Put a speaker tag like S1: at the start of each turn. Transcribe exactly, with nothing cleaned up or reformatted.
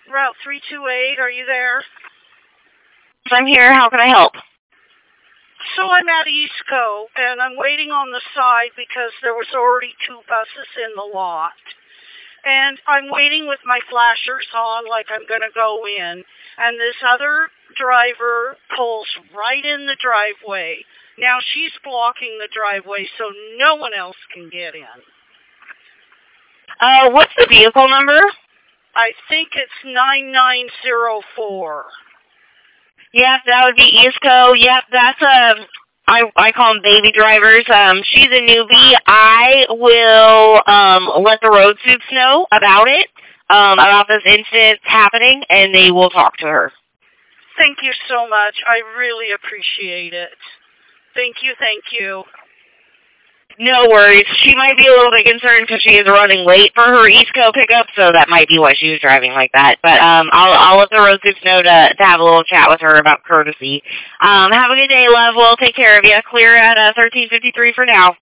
S1: Route three two eight, are you there?
S2: I'm here. How can I help?
S1: So I'm at Eastco, and I'm waiting on the side because there was already two buses in the lot. And I'm waiting with my flashers on like I'm going to go in. And this other driver pulls right in the driveway. Now she's blocking the driveway so no one else can get in.
S2: Uh, what's the vehicle number?
S1: I think it's nine nine zero four.
S2: Yep, that would be Eastco. Yep, that's, um, I, I call them baby drivers. Um, she's a newbie. I will, um, let the road soups know about it, um, about this incident happening, and they will talk to her.
S1: Thank you so much. I really appreciate it. Thank you, thank you.
S2: No worries. She might be a little bit concerned because she is running late for her Eastco pickup, so that might be why she was driving like that. But um, I'll I'll let the road soups know to, to have a little chat with her about courtesy. Um, have a good day, love. We'll take care of you. Clear at uh, thirteen fifty-three for now.